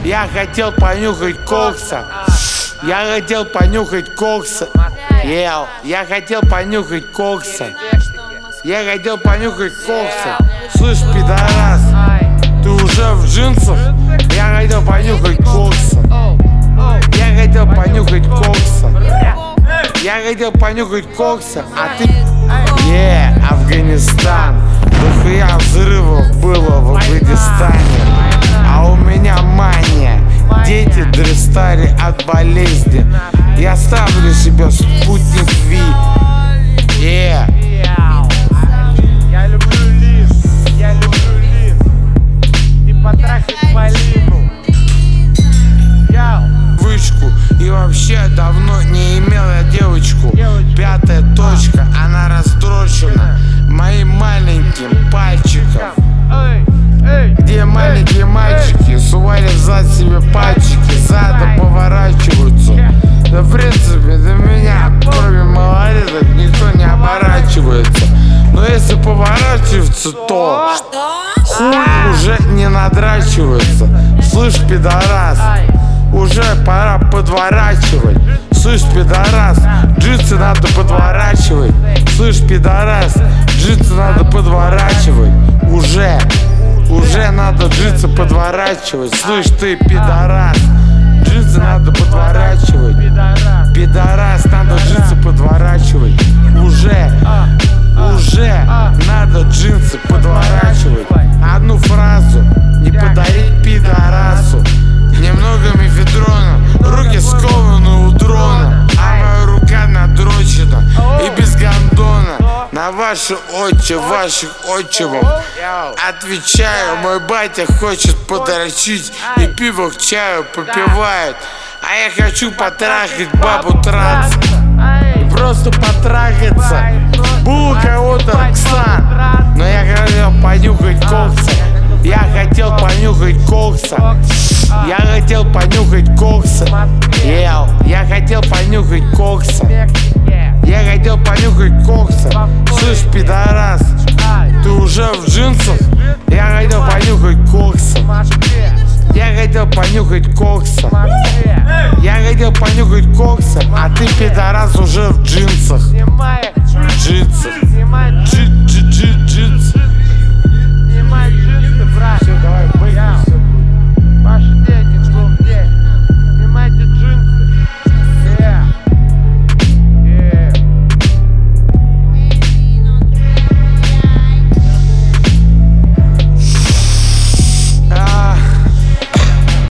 Я хотел понюхать кокса. Я хотел понюхать кокса. Я хотел понюхать кокса. Я хотел понюхать кокса. Слышь, пидорас, ты уже в джинсах? Я хотел понюхать кокса. Я хотел понюхать кокса. Я хотел понюхать кокса, а ты... Афганистан. Дохуя взрывов было в Афганистане. А у меня мания. Дети дрестали от болезни. Я ставлю себе спутник Ви. Я люблю лис, я люблю лис. И потрахать Полину. Вышку. И вообще давно не имел я девочку. 5 точка, она растрочена моим маленьким пальчиком. Где маленькие мальчики сували взад себе пальчики, задом поворачиваются. Да в принципе до меня, кроме малолеток, никто не оборачивается. Но если поворачиваться, то хуй уже не надрачивается. Слышь, пидорас, уже пора подворачивать. Слышь, пидорас, джинсы надо подворачивать. Слышь, пидорас, джинсы надо подворачивать. Уже надо джинсы подворачивать. Слышь, ты пидорас, джинсы надо подворачивать. Пидорас, надо джинсы подворачивать. Уже надо джинсы подворачивать. Одну фразу не подарить пидорасу. Немного мефедрона, руки скованы у дрона, а моя рука надрочена и без гондона. На ваши отче, ваших отчимов отвечаю, мой батя хочет подрочить и пиво к чаю попивает. А я хочу потрахать бабу трац. Просто потрахаться. Был у кого-то Оксан, но я хотел понюхать кокса. Я хотел понюхать кокса. Я хотел понюхать кокса. Я хотел понюхать кокса. Я хотел понюхать кокса. Слышь, пидорас, ты уже в джинсах? Я хотел понюхать кокса. Я хотел понюхать кокса. Я хотел понюхать кокса, а ты, пидорас, уже в джинсах. Джинсах.